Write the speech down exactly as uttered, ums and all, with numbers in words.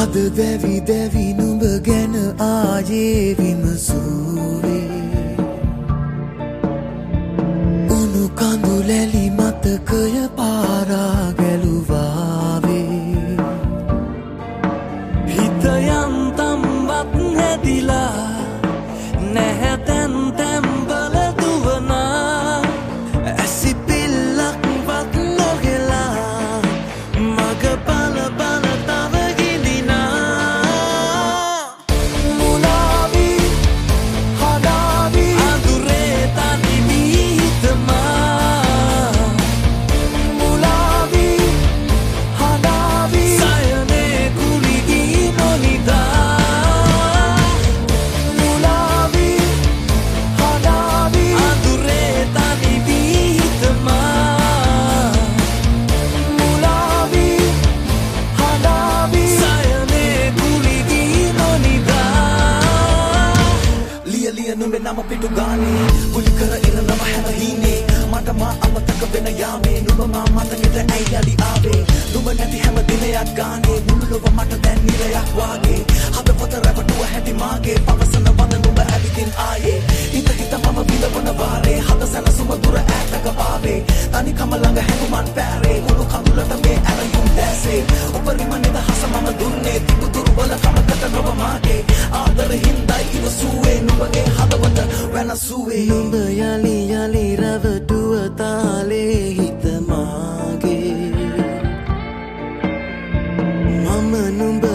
අද දැවි දැවි නුඹ ගැන ආයේ විමසුවේ උණු කඳු ලැලි මතකය පාරා ගැලුවාවේ හිත යන්තම්වත් හැදිලා නැහැ තැන් තැන්වල දුවනා ඇසි පිල්ලක්වත් නොගෙලා මග බල බල තව ගිලිනා මුලාවි හදාවි අඳුරේ තනි වීතමා මුලාවි හදාවි සයනේ කුලි වී නොනිදා මුලාවි හදාවි අඳුරේ තනි වීතමා මුලාවි හදාවි සයනේ කුලි වී නොනිදා ලිය ලිය නුඹේ නම පිටු ගානේ කුලි කර ඉර නම හැම හීනේ මට මා අමතක වෙන යාමේ නුඹ මා මතකෙට ඇයි යලි ආවේ නුඹ නැති හැම දිනයක් ගානේ මුළු ලොව මට දැන් නිරයක් වාගේ හදවත රැවටුව හැටි මාගේ පවසන වද නුඹ ඇවිදින් ආයේ හිත හිත මම විඳවන වාරේ හද සැනසුම දුර ඈතක පාවේ තනිකම ළඟ හැඟුමන් පෑරේ මුළු කඳුලට මේ ඇරයුම් දැසේ උපරිම නිදහස මම දුන්නේ තිබු දුර්වල කමකට නොව මාගේ ආදර හින්දයි ඉවසුවේ නුඹගේ හදවත වෙනසුවේ නුඹ යලි යලි රැවටුව තාලේ හිත මාගේ මම නුඹ